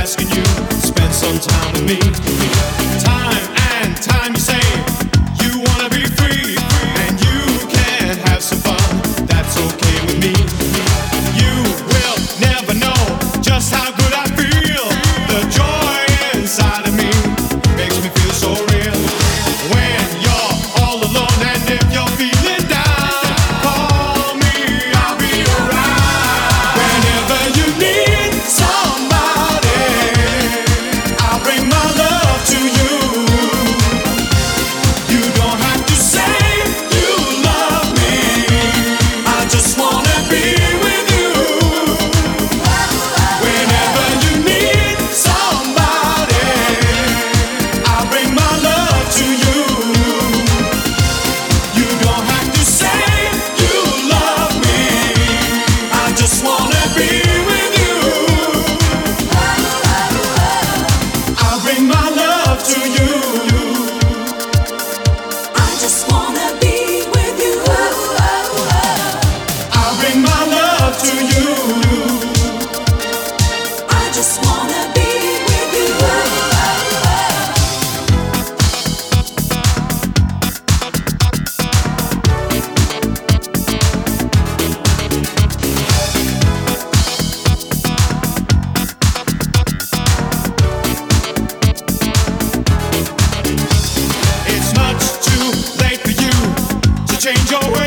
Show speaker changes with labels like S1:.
S1: asking you to spend some time with me. Time and time you say you wanna be free, and you can have some fun, that's okay with me. You will never know just how good I feel. The joy inside of me makes me feel so real. When you're all alone and if you're feeling down, call me, I'll be around. Whenever you need somebody, I'll bring my love to you. You don't have to say you love me, I just wanna be with you. Whenever you need somebody, I'll bring my love to you. You don't have to say you love me, I just wanna be with you. I'll bring my love to you.
S2: I just wanna be with you.
S1: I'll bring my love to you.
S2: I just wanna be with you.
S1: It's much too late for you to change your ways.